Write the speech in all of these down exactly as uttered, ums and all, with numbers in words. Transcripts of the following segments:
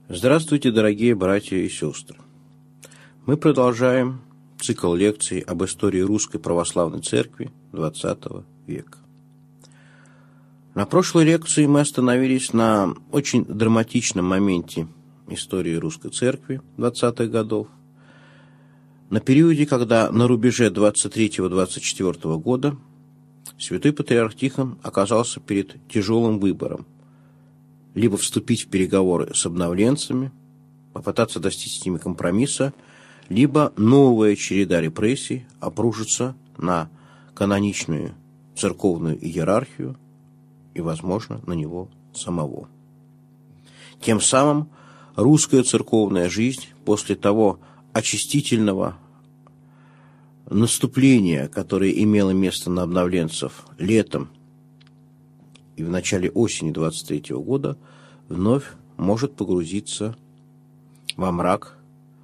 Здравствуйте, дорогие братья и сестры! Мы продолжаем цикл лекций об истории Русской Православной Церкви двадцатого века. На прошлой лекции мы остановились на очень драматичном моменте истории Русской Церкви двадцатых годов, на периоде, когда на рубеже двадцать третьего — двадцать четвёртого года святой патриарх Тихон оказался перед тяжелым выбором: либо вступить в переговоры с обновленцами, попытаться достичь с ними компромисса, либо новая череда репрессий обрушится на каноничную церковную иерархию и, возможно, на него самого. Тем самым русская церковная жизнь после того очистительного наступления, которое имело место на обновленцев летом и в начале осени двадцать третьего года, вновь может погрузиться во мрак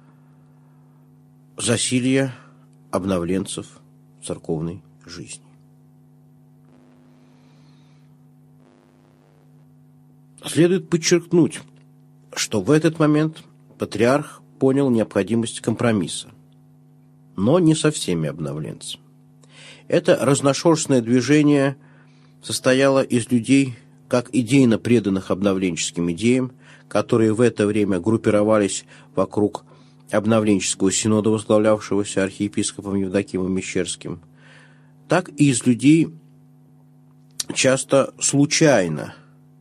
засилья обновленцев церковной жизни. Следует подчеркнуть, что в этот момент патриарх понял необходимость компромисса, но не со всеми обновленцами. Это разношерстное движение состояла из людей, как идейно преданных обновленческим идеям, которые в это время группировались вокруг обновленческого синода, возглавлявшегося архиепископом Евдокимом Мещерским, так и из людей, часто случайно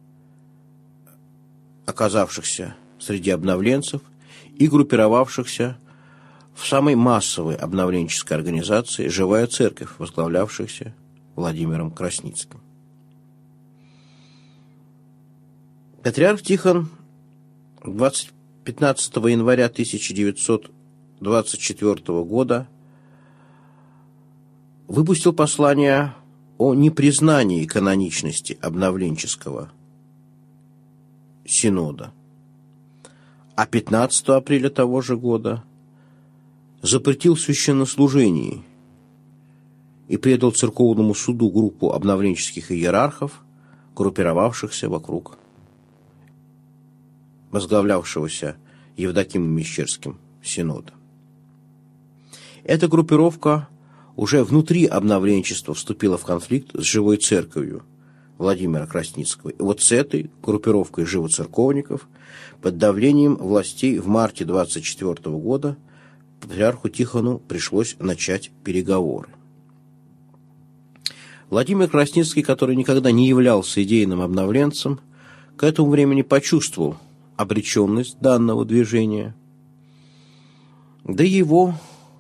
оказавшихся среди обновленцев и группировавшихся в самой массовой обновленческой организации «Живая Церковь», возглавлявшихся Владимиром Красницким. Патриарх Тихон пятнадцатого января тысяча девятьсот двадцать четвёртого года выпустил послание о непризнании каноничности обновленческого синода, а пятнадцатого апреля того же года запретил священнослужение и предал церковному суду группу обновленческих иерархов, группировавшихся вокруг возглавлявшегося Евдокимом Мещерским синода. Эта группировка уже внутри обновленчества вступила в конфликт с Живой Церковью Владимира Красницкого. И вот с этой группировкой живоцерковников под давлением властей в марте двадцать четвёртого года патриарху Тихону пришлось начать переговоры. Владимир Красницкий, который никогда не являлся идейным обновленцем, к этому времени почувствовал обреченность данного движения. Да его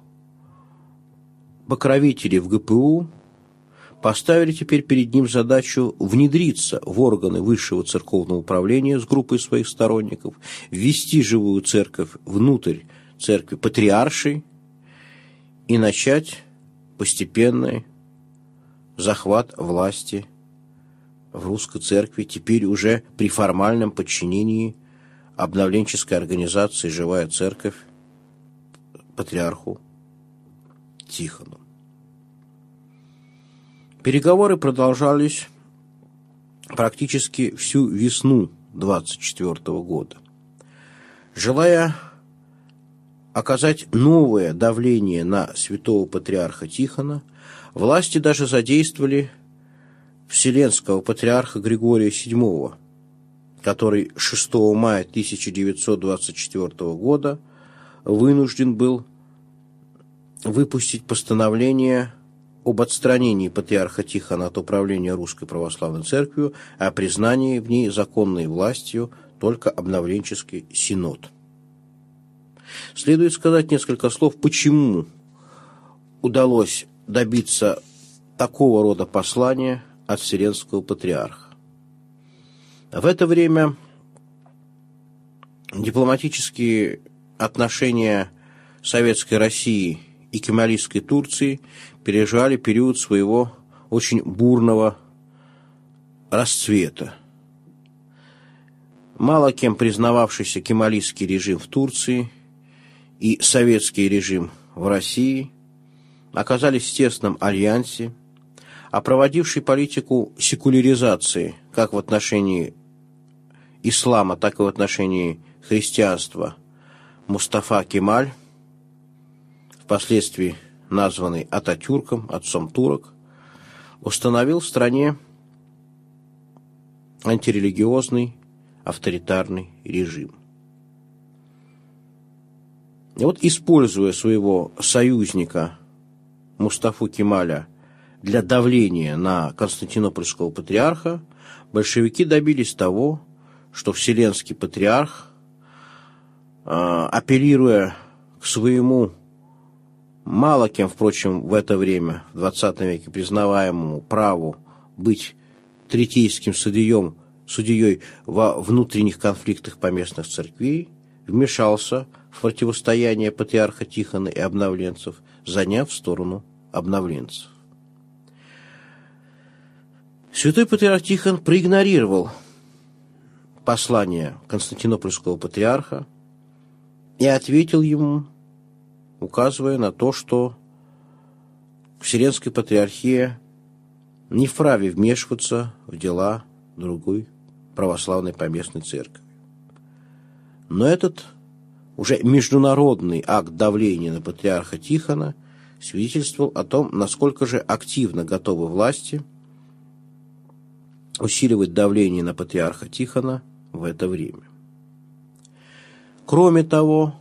покровители в гэ пэ у поставили теперь перед ним задачу внедриться в органы высшего церковного управления с группой своих сторонников, ввести Живую Церковь внутрь церкви патриаршей и начать постепенный захват власти в русской церкви, теперь уже при формальном подчинении обновленческой организации «Живая Церковь» патриарху Тихону. Переговоры продолжались практически всю весну двадцать четвёртого года. Желая оказать новое давление на святого патриарха Тихона, власти даже задействовали вселенского патриарха Григория седьмого, который шестого мая тысяча девятьсот двадцать четвёртого года вынужден был выпустить постановление об отстранении патриарха Тихона от управления Русской Православной Церковью, о признании в ней законной властью только обновленческий синод. Следует сказать несколько слов, почему удалось добиться такого рода послания от Вселенского патриарха. В это время дипломатические отношения Советской России и Кемалийской Турции переживали период своего очень бурного расцвета. Мало кем признававшийся кемалийский режим в Турции и советский режим в России оказались в тесном альянсе, а проводивший политику секуляризации как в отношении ислама, так и в отношении христианства Мустафа Кемаль, впоследствии названный Ататюрком, отцом турок, установил в стране антирелигиозный авторитарный режим. И вот, используя своего союзника Мустафу Кемаля для давления на константинопольского патриарха, большевики добились того, что Вселенский патриарх, апеллируя к своему, мало кем, впрочем, в это время, в двадцатом веке, признаваемому праву быть третейским судьем, судьей во внутренних конфликтах поместных церквей, вмешался в противостояние патриарха Тихона и обновленцев, заняв сторону обновленцев. Святой патриарх Тихон проигнорировал послание константинопольского патриарха и ответил ему, указывая на то, что Вселенская патриархия не вправе вмешиваться в дела другой православной поместной церкви. Но этот уже международный акт давления на патриарха Тихона свидетельствовал о том, насколько же активно готовы власти усиливать давление на патриарха Тихона в это время. Кроме того,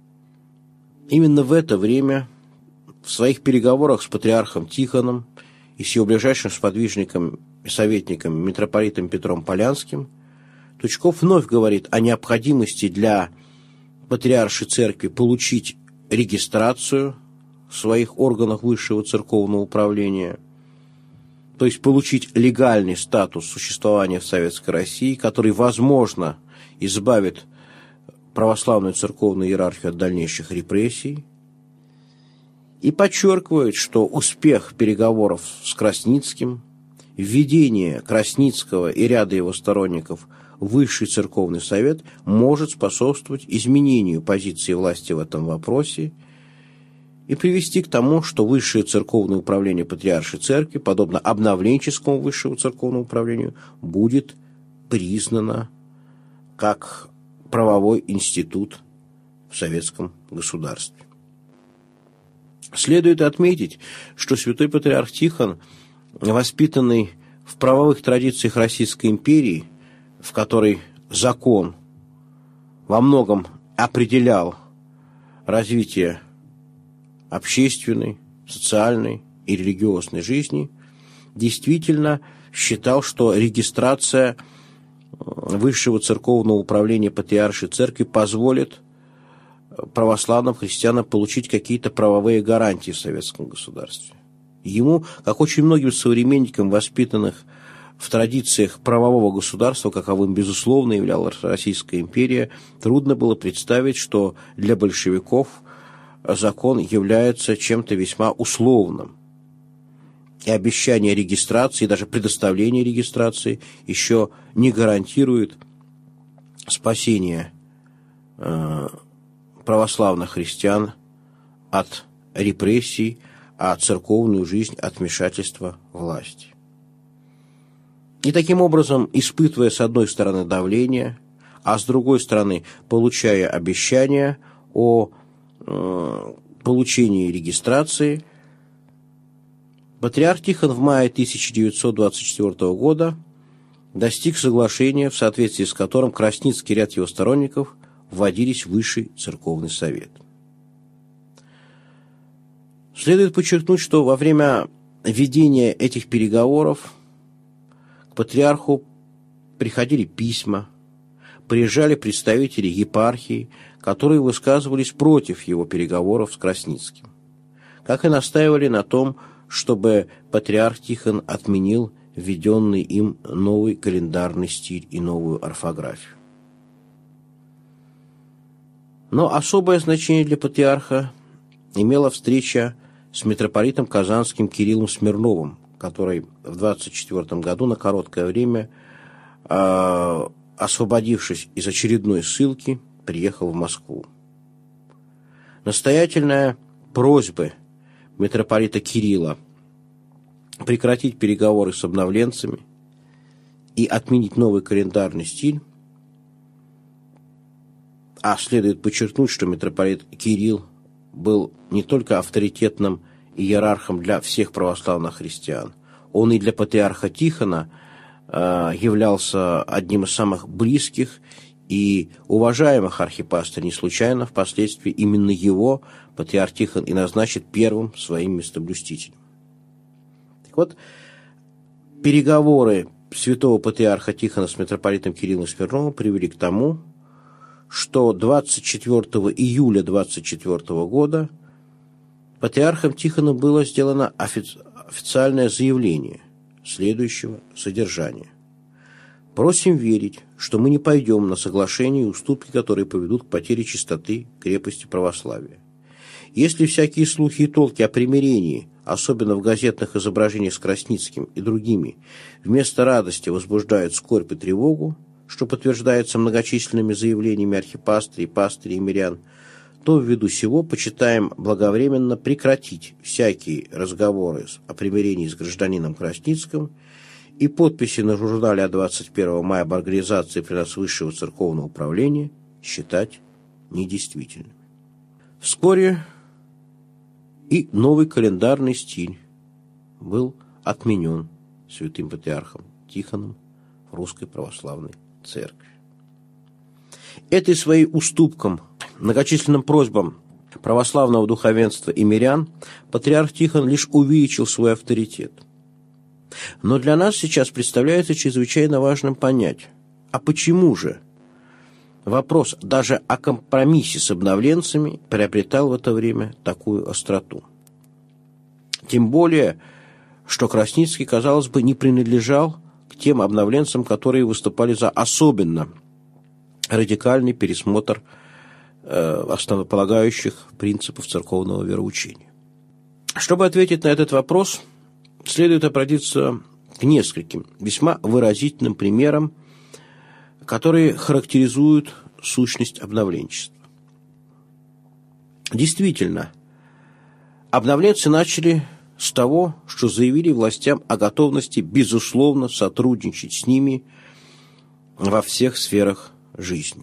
именно в это время в своих переговорах с патриархом Тихоном и с его ближайшим сподвижником и советником митрополитом Петром Полянским Тучков вновь говорит о необходимости для патриаршей церкви получить регистрацию в своих органах высшего церковного управления, то есть получить легальный статус существования в Советской России, который, возможно, избавит православную церковную иерархию от дальнейших репрессий, и подчеркивает, что успех переговоров с Красницким, введение Красницкого и ряда его сторонников в Высший церковный совет может способствовать изменению позиции власти в этом вопросе и привести к тому, что Высшее церковное управление Патриаршей Церкви, подобно обновленческому Высшему церковному управлению, будет признано как правовой институт в советском государстве. Следует отметить, что святой патриарх Тихон, воспитанный в правовых традициях Российской империи, в которой закон во многом определял развитие общественной, социальной и религиозной жизни, действительно считал, что регистрация Высшего церковного управления Патриаршей Церкви позволит православным христианам получить какие-то правовые гарантии в советском государстве. Ему, как очень многим современникам, воспитанных в традициях правового государства, каковым, безусловно, являлась Российская империя, трудно было представить, что для большевиков закон является чем-то весьма условным. И обещание регистрации, даже предоставление регистрации еще не гарантирует спасение э, православных христиан от репрессий, а церковную жизнь от вмешательства власти. И таким образом, испытывая с одной стороны давление, а с другой стороны получая обещания о э, получении регистрации, патриарх Тихон в мае тысяча девятьсот двадцать четвёртого года достиг соглашения, в соответствии с которым Красницкий и ряд его сторонников вводились в Высший церковный совет. Следует подчеркнуть, что во время ведения этих переговоров к патриарху приходили письма, приезжали представители епархии, которые высказывались против его переговоров с Красницким, как и настаивали на том, чтобы патриарх Тихон отменил введенный им новый календарный стиль и новую орфографию. Но особое значение для патриарха имела встреча с митрополитом Казанским Кириллом Смирновым, который в двадцать четвёртом году на короткое время, э, освободившись из очередной ссылки, приехал в Москву. Настоятельная просьба митрополита Кирилла прекратить переговоры с обновленцами и отменить новый календарный стиль А следует подчеркнуть, что митрополит Кирилл был не только авторитетным иерархом для всех православных христиан, он и для патриарха Тихона э, являлся одним из самых близких и уважаемых архипастырей. Не случайно впоследствии именно его патриарх Тихон и назначит первым своим местоблюстителем. Так вот, переговоры святого патриарха Тихона с митрополитом Кириллом Смирновым привели к тому, что двадцать четвёртого июля двадцать четвёртого года патриархом Тихоном было сделано офици- официальное заявление следующего содержания. Просим верить, что мы не пойдем на соглашения и уступки, которые поведут к потере чистоты крепости православия. Если всякие слухи и толки о примирении, особенно в газетных изображениях с Красницким и другими, вместо радости возбуждают скорбь и тревогу, что подтверждается многочисленными заявлениями архипастырей, пастырей и мирян, то ввиду сего почитаем благовременно прекратить всякие разговоры о примирении с гражданином Красницким и подписи на журнале от двадцать первого мая об организации при нас высшего церковного управления считать недействительными. Вскоре и новый календарный стиль был отменен святым патриархом Тихоном в Русской Православной Церкви. Этой своей уступкам, многочисленным просьбам православного духовенства и мирян патриарх Тихон лишь увеличил свой авторитет. Но для нас сейчас представляется чрезвычайно важным понять, а почему же вопрос даже о компромиссе с обновленцами приобретал в это время такую остроту? Тем более, что Красницкий, казалось бы, не принадлежал к тем обновленцам, которые выступали за особенно радикальный пересмотр э, основополагающих принципов церковного вероучения. Чтобы ответить на этот вопрос, следует обратиться к нескольким весьма выразительным примерам, которые характеризуют сущность обновленчества. Действительно, обновленцы начали с того, что заявили властям о готовности безусловно сотрудничать с ними во всех сферах жизни.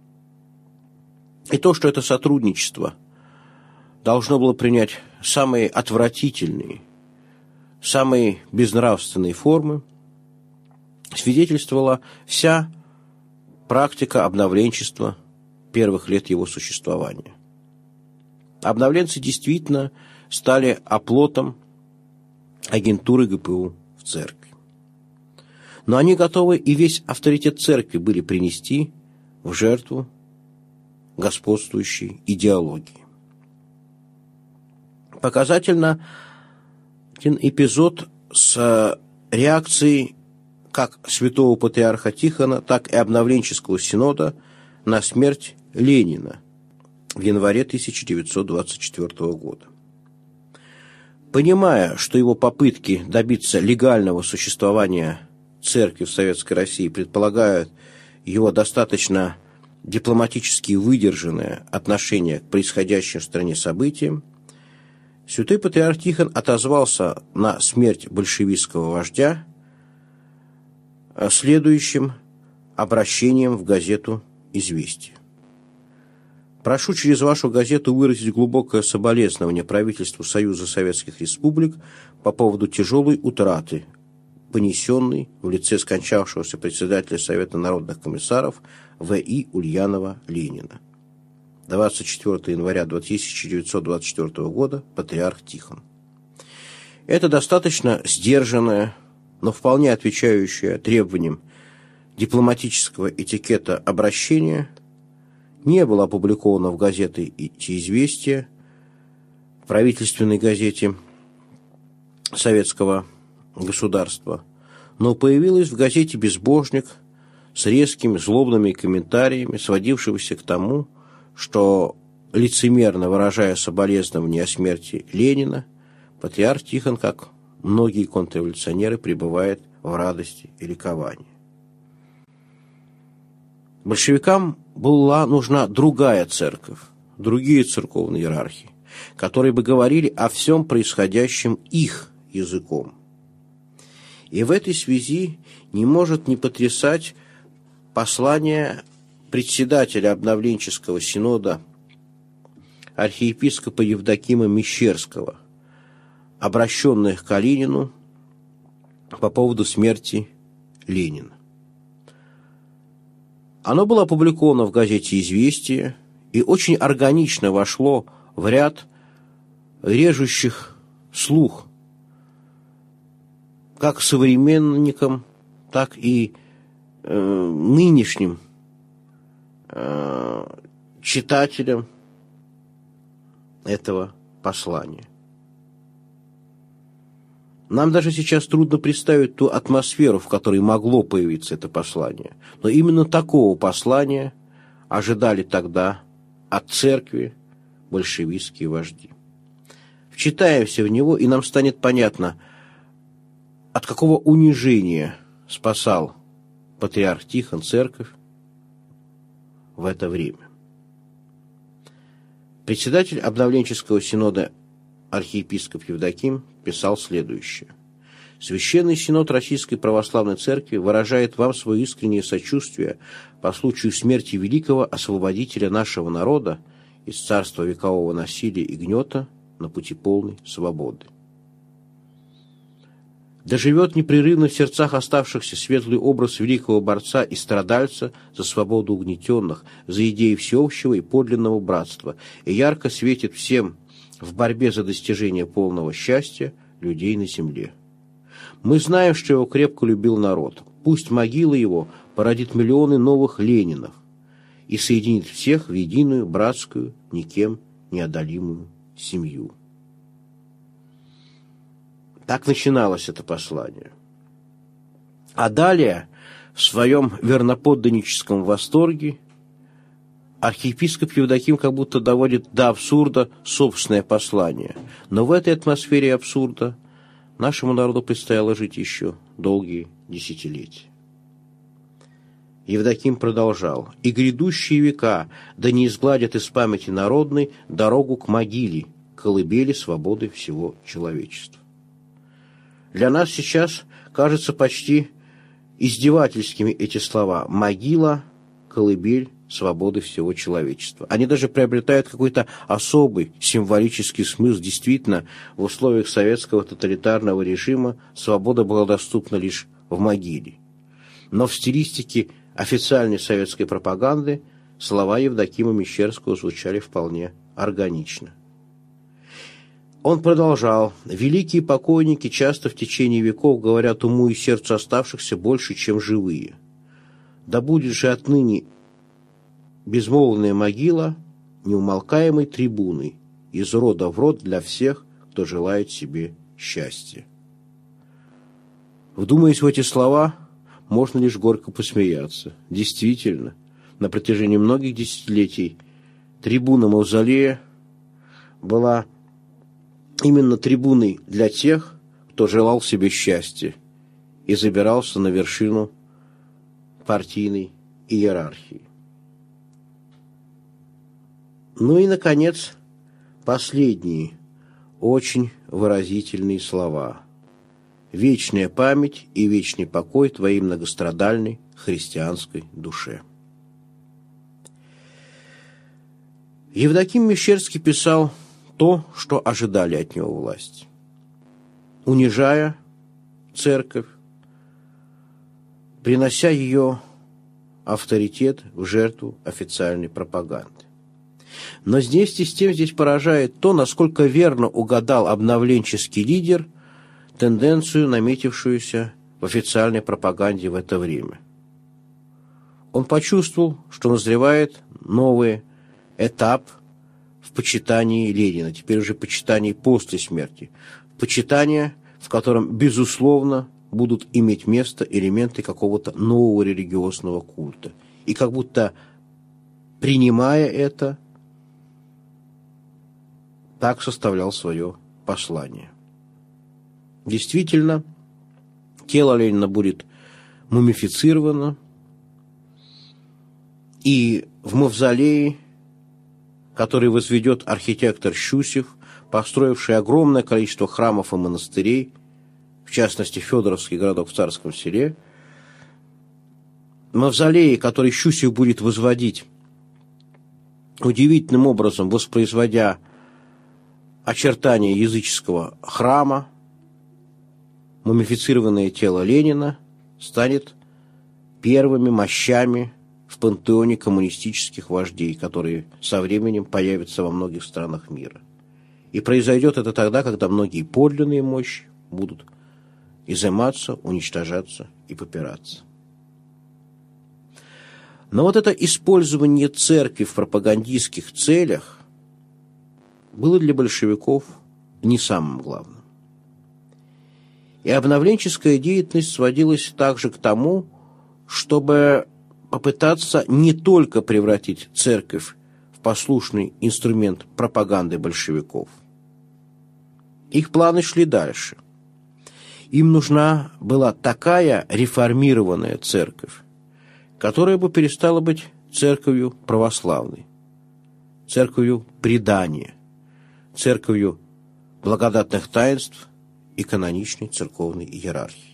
И то, что это сотрудничество должно было принять самые отвратительные, самые безнравственные формы, свидетельствовала вся практика обновленчества первых лет его существования. Обновленцы действительно стали оплотом агентуры ГПУ в церкви. Но они готовы и весь авторитет церкви были принести в жертву господствующей идеологии. Показательно один эпизод с реакцией как святого патриарха Тихона, так и обновленческого синода на смерть Ленина в январе тысяча девятьсот двадцать четвёртого года. Понимая, что его попытки добиться легального существования церкви в Советской России предполагают его достаточно дипломатически выдержанное отношение к происходящим в стране событиям, святой патриарх Тихон отозвался на смерть большевистского вождя следующим обращением в газету «Известия». Прошу через вашу газету выразить глубокое соболезнование правительству Союза Советских Республик по поводу тяжелой утраты, понесенной в лице скончавшегося председателя Совета народных комиссаров В И Ульянова Ленина. двадцать четвёртого января тысяча девятьсот двадцать четвёртого года, патриарх Тихон. Это достаточно сдержанное, но вполне отвечающее требованиям дипломатического этикета обращение не было опубликовано в газете «Известия», правительственной газете советского государства, но появилось в газете «Безбожник» с резкими злобными комментариями, сводившимися к тому, что, лицемерно выражая соболезнования о смерти Ленина, патриарх Тихон, как многие контрреволюционеры, пребывает в радости и ликовании. Большевикам была нужна другая церковь, другие церковные иерархи, которые бы говорили о всем происходящем их языком. И в этой связи не может не потрясать послание председателя обновленческого синода архиепископа Евдокима Мещерского, обращенных к Калинину по поводу смерти Ленина. Оно было опубликовано в газете «Известия» и очень органично вошло в ряд режущих слух как современникам, так и э, нынешним э, читателям этого послания. Нам даже сейчас трудно представить ту атмосферу, в которой могло появиться это послание. Но именно такого послания ожидали тогда от церкви большевистские вожди. Вчитаемся в него, и нам станет понятно, от какого унижения спасал патриарх Тихон церковь в это время. Председатель обновленческого синода архиепископ Евдоким писал следующее. «Священный синод Российской Православной Церкви выражает вам свое искреннее сочувствие по случаю смерти великого освободителя нашего народа из царства векового насилия и гнета на пути полной свободы. Да живет непрерывно в сердцах оставшихся светлый образ великого борца и страдальца за свободу угнетенных, за идеи всеобщего и подлинного братства, и ярко светит всем в борьбе за достижение полного счастья людей на земле. Мы знаем, что его крепко любил народ. Пусть могила его породит миллионы новых Ленинов и соединит всех в единую, братскую, никем неодолимую семью». Так начиналось это послание. А далее, в своем верноподданническом восторге, архиепископ Евдоким как будто доводит до абсурда собственное послание. Но в этой атмосфере абсурда нашему народу предстояло жить еще долгие десятилетия. Евдоким продолжал. «И грядущие века да не изгладят из памяти народной дорогу к могиле, колыбели свободы всего человечества». Для нас сейчас кажется почти издевательскими эти слова «могила, колыбель свободы всего человечества». Они даже приобретают какой-то особый символический смысл. Действительно, в условиях советского тоталитарного режима свобода была доступна лишь в могиле. Но в стилистике официальной советской пропаганды слова Евдокима Мещерского звучали вполне органично. Он продолжал. «Великие покойники часто в течение веков говорят уму и сердцу оставшихся больше, чем живые. Да будет же отныне безмолвная могила неумолкаемой трибуной из рода в род для всех, кто желает себе счастья». Вдумаясь в эти слова, можно лишь горько посмеяться. Действительно, на протяжении многих десятилетий трибуна Мавзолея была именно трибуной для тех, кто желал себе счастья и забирался на вершину партийной иерархии. Ну и, наконец, последние, очень выразительные слова. «Вечная память и вечный покой твоей многострадальной христианской душе». Евдоким Мещерский писал то, что ожидали от него власти, унижая церковь, принося ее авторитет в жертву официальной пропаганды. Но здесь, с тем, здесь поражает то, насколько верно угадал обновленческий лидер тенденцию, наметившуюся в официальной пропаганде в это время. Он почувствовал, что назревает новый этап в почитании Ленина, теперь уже почитании после смерти, почитание, в котором, безусловно, будут иметь место элементы какого-то нового религиозного культа. И как будто, принимая это, так составлял свое послание. Действительно, тело Ленина будет мумифицировано, и в мавзолее, который возведет архитектор Щусев, построивший огромное количество храмов и монастырей, в частности, Федоровский городок в Царском Селе, мавзолеи, который Щусев будет возводить, удивительным образом воспроизводя очертания языческого храма, мумифицированное тело Ленина станет первыми мощами в пантеоне коммунистических вождей, которые со временем появятся во многих странах мира. И произойдет это тогда, когда многие подлинные мощи будут изыматься, уничтожаться и попираться. Но вот это использование церкви в пропагандистских целях было для большевиков не самым главным. И обновленческая деятельность сводилась также к тому, чтобы попытаться не только превратить церковь в послушный инструмент пропаганды большевиков. Их планы шли дальше. Им нужна была такая реформированная церковь, которая бы перестала быть церковью православной, церковью предания, церковью благодатных таинств и каноничной церковной иерархии.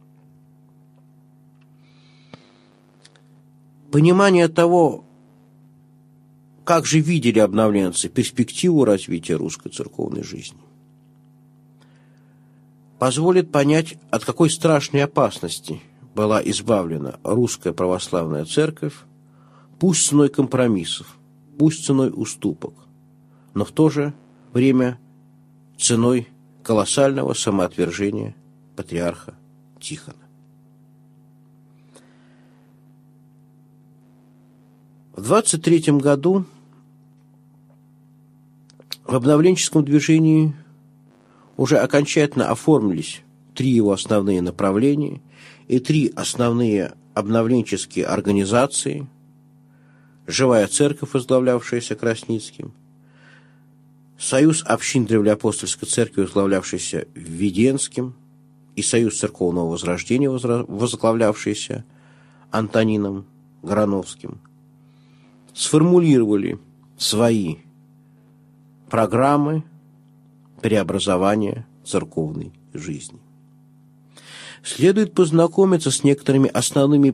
Понимание того, как же видели обновленцы перспективу развития русской церковной жизни, позволит понять, от какой страшной опасности была избавлена русская православная церковь, пусть ценой компромиссов, пусть ценой уступок, но в то же время ценой колоссального самоотвержения патриарха Тихона. В двадцать третьем году в обновленческом движении уже окончательно оформились три его основные направления и три основные обновленческие организации: Живая Церковь, возглавлявшаяся Красницким, Союз общин Древлеапостольской Церкви, возглавлявшийся Введенским, и Союз Церковного Возрождения, возглавлявшийся Антонином Грановским, сформулировали свои программы преобразования церковной жизни. Следует познакомиться с некоторыми основными